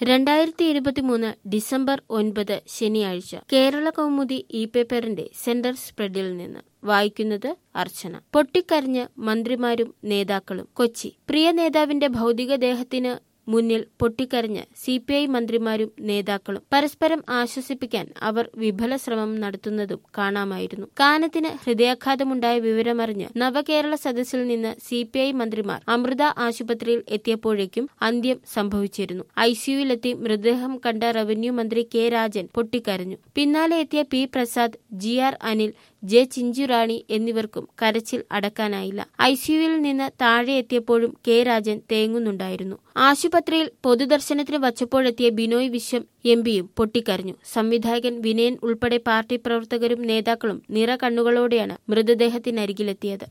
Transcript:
2023 December 9 ശനിയാഴ്ച കേരള കൗമുദി പേപ്പറിന്റെ centre സ്പ്രെഡിൽ നിന്ന് വായിക്കുന്നത് അർച്ചന. പൊട്ടിക്കരഞ്ഞ് മന്ത്രിമാരും നേതാക്കളും. കൊച്ചി. പ്രിയ നേതാവിന്റെ ഭൗതികദേഹത്തിന് മുന്നിൽ പൊട്ടിക്കരഞ്ഞ് CPI മന്ത്രിമാരും നേതാക്കളും. പരസ്പരം ആശ്വസിപ്പിക്കാൻ അവർ വിഫല ശ്രമം നടത്തുന്നതും കാണാമായിരുന്നു. കാനത്തിന് ഹൃദയാഘാതമുണ്ടായ വിവരമറിഞ്ഞ് നവകേരള സദസ്സിൽ നിന്ന് CPI മന്ത്രിമാർ അമൃത ആശുപത്രിയിൽ എത്തിയപ്പോഴേക്കും അന്ത്യം സംഭവിച്ചിരുന്നു. ICUവിലെത്തി മൃതദേഹം കണ്ട റവന്യൂ മന്ത്രി K രാജൻ പൊട്ടിക്കരഞ്ഞു. പിന്നാലെ എത്തിയ P Prasad, GR Anil, J Chinchu Rani എന്നിവർക്കും കരച്ചിൽ അടക്കാനായില്ല. ICUവിൽ നിന്ന് താഴെ എത്തിയപ്പോഴും K രാജൻ തേങ്ങുന്നുണ്ടായിരുന്നു. ആശുപത്രിയിൽ പൊതുദർശനത്തിന് വച്ചപ്പോഴെത്തിയ ബിനോയ് വിശ്വം MP-യും പൊട്ടിക്കരഞ്ഞു. സംവിധായകൻ വിനയൻ ഉൾപ്പെടെ പാർട്ടി പ്രവർത്തകരും നേതാക്കളും നിറകണ്ണുകളോടെയാണ് മൃതദേഹത്തിനരികിലെത്തിയത്.